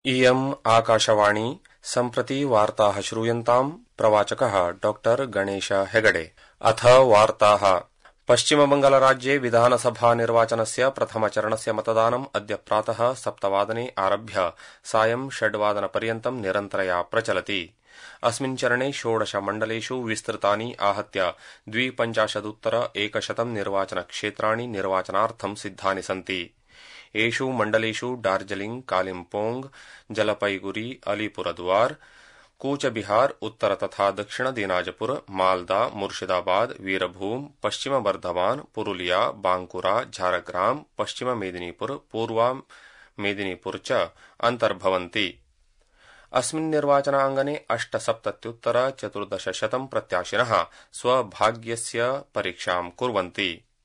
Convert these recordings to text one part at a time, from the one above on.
इयम् आकाशवाणी सम्प्रति वार्ताः श्रूयन्ताम् प्रवाचकः डॉक्टर गणेश हेगडे। अथ वार्ताः। पश्चिमबंगालराज्ये विधानसभा निर्वाचनस्य प्रथमचरणस्य मतदानम् अद्य प्रातः 7:00 आरभ्य सायं 6:00 निरन्तरया प्रचलति। अस्मिन् चरणे 16 मण्डलेषु विस्तृतानि आहत्य 52,100 निर्वाचनक्षेत्राणि निर्वाचनार्थं सिद्धानि सन्ति। एषु मण्डलेषु डार्जिलिंग, कालिम्पोंग, जलपैगुरी, अलीपुरद्वार, कूचबिहार, उत्तर तथा दक्षिण दिनाजपुर, मालदा, मुर्शिदाबाद, वीरभूम, पश्चिम बर्धमान, पुरुलिया, बांकुरा, झारग्राम, पश्चिम मेदिनीपुर, पूर्व मेदिनीपुर च अन्तर्भवन्ति। अस्मिन् निर्वाचनाङ्गणे 8,70,1400 प्रत्याशिनः स्वभाग्यस्य परीक्षां कुर्वन्ति।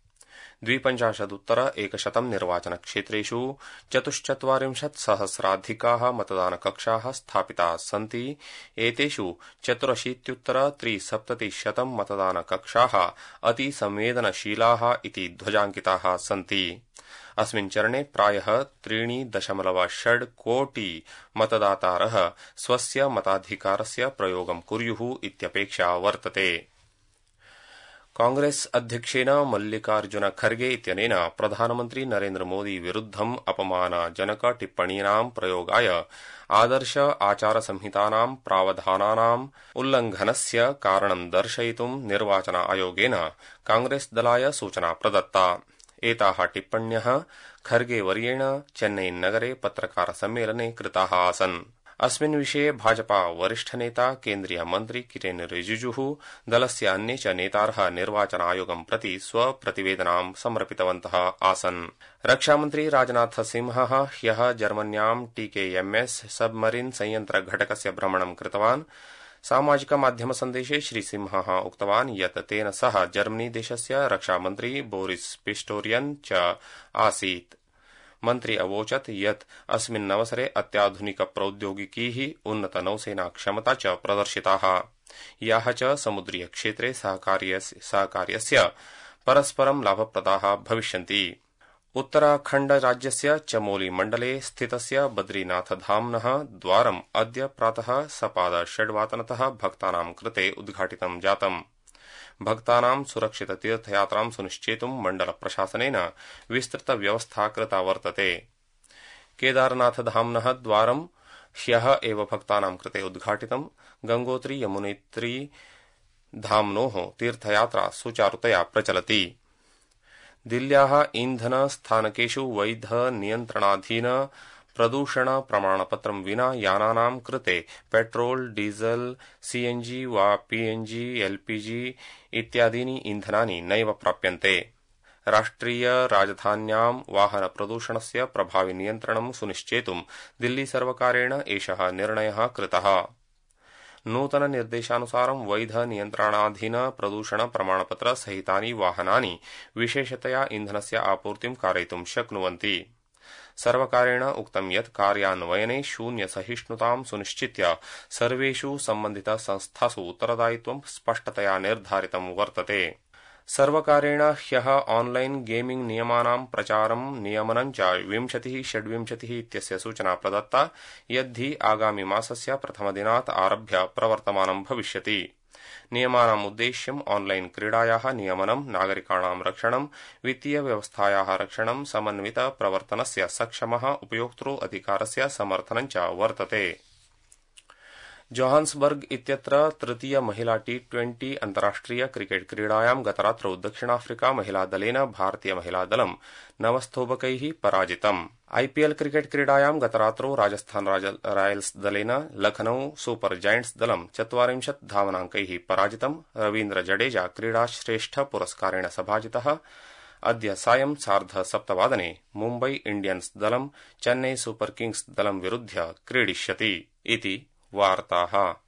52,100 निर्वाचनक्षेत्रेषु 44,000 मतदानकक्षाः स्थापिताः सन्ति। एतेषु 84,370 मतदानकक्षाः अतिसंवेदनशीलाः इति ध्वजाङ्किताः सन्ति। अस्मिन् चरणे प्रायः 3.6 कोटि मतदातारः स्वस्य मताधिकारस्य प्रयोगं कुर्युः इत्यपेक्षा वर्तते। कांग्रेस अध्यक्षेण मल्लिकार्जुन खर्गे इत्यनेन प्रधानमन्त्री नरेन्द्र मोदी विरुद्धम् अपमानजनक टिप्पणीनां प्रयोगाय आदर्श आचार संहितानां प्रावधानानाम् उल्लंघनस्य कारणं दर्शयितुं निर्वाचन आयोगेन कांग्रेस दलाय सूचना प्रदत्ता। एताः टिप्पण्यः खर्गे वर्येण चेन्नई नगरे पत्रकार सम्मेलने कृताः आसन्। अस्मिन् विषये भाजपा वरिष्ठनेता केन्द्रीय मन्त्री किरेन रिजिजुः दलस्य अन्ये च नेतारः निर्वाचन आयोगं प्रति स्वप्रतिवेदनां समर्पितवन्तः आसन्। रक्षामन्त्री राजनाथ सिंहः ह्यः जर्मन्यां TKMS सबमरीन संयंत्र घटकस्य भ्रमणं कृतवान्। सामाजिक माध्यम सन्देशे श्रीसिंहः उक्तवान् यत् तेन सह जर्मनी देशस्य रक्षामन्त्री बोरिस पिस्टोरियन् च आसीत्। मन्त्री अवोचत् यत् अस्मिन् अवसरे अत्याधुनिक प्रौद्योगिकीः, उन्नत नौसेना क्षमता च प्रदर्शिताः, याः च समुद्रीय क्षेत्रे सहकार्यस्य परस्परं लाभप्रदाः भविष्यन्ति। उत्तराखण्ड राज्यस्य चमोली मण्डले स्थितस्य बद्रीनाथधाम्नः द्वारम् अद्य प्रातः 6:15 भक्तानां कृते उद्घाटितं जातम्। भक्तानां सुरक्षित तीर्थयात्रां सुनिश्चेतुं मण्डल प्रशासनेन विस्तृत व्यवस्था कृता वर्तते। केदारनाथधाम्नः द्वारं ह्यः एव भक्तानां कृते उद्घाटितं। गंगोत्री यमुनेत्री धाम्नोः तीर्थयात्रा सुचारुतया प्रचलति। दिल्ल्याः ईन्धनस्थानकेषु वैध नियन्त्रणाधीन प्रदूषण प्रमाणपत्रं विना यानानां कृते पेट्रोल, डीजल, CNG वा PNG, LPG इत्यादीनि ईन्धनानि नैव प्राप्यन्ते। राष्ट्रिय राजधान्यां वाहन प्रदूषणस्य प्रभावि नियन्त्रणं सुनिश्चेतुं दिल्ली सर्वकारेण एषः निर्णयः कृतः। नूतन निर्देशानुसारं वैध नियन्त्रणाधीन प्रदूषण प्रमाणपत्र सहितानि वाहनानि विशेषतया ईन्धनस्य आपूर्तिं कारयितुं शक्नुवन्ति। सर्वकारेण उक्तं यत् कार्यान्वयने शून्य सहिष्णुतां सुनिश्चित्य सर्वेषु सम्बन्धित संस्थासु उत्तरदायित्वं स्पष्टतया निर्धारितं वर्तते। सर्वकारेण ह्यः ऑनलाइन गेमिंग नियमानां प्रचारं नियमनं च 20-26 इत्यस्य सूचना प्रदत्ता, यद्धि आगामि मासस्य प्रथमदिनात् आरभ्य प्रवर्तमानं भविष्यति। नियमानाम् उद्देश्यम् ऑनलाइन क्रीडायाः नियमनं, नागरिकाणां रक्षणं, वित्तीय व्यवस्थायाः रक्षणं, समन्वित प्रवर्तनस्य सक्षमः उपयोक्तृ अधिकारस्य समर्थनं च वर्तते। जोहान्सबर्ग इत्यत्र तृतीय महिला T20 अन्ताराष्ट्रिय क्रिकेट क्रीडायां गतरात्रौ दक्षिणाफ्रिका महिलादलेन भारतीय महिलादलं 9 स्तोभकैः पराजितम्। IPL क्रिकेट क्रीडायां गतरात्रौ राजस्थान रॉयल्स दलेन लखनऊ सुपर जायंट्स दलं 40 धावनाङ्कैः पराजितम्। रवीन्द्र जडेजा क्रीडाश्रेष्ठ पुरस्कारेण सभाजितः। अद्य सायं 7:30 मुम्बई इंडियन्स दलं चेन्नई सुपर किंग्स दलं विरुध्य क्रीडिष्यति इति वार्ताः।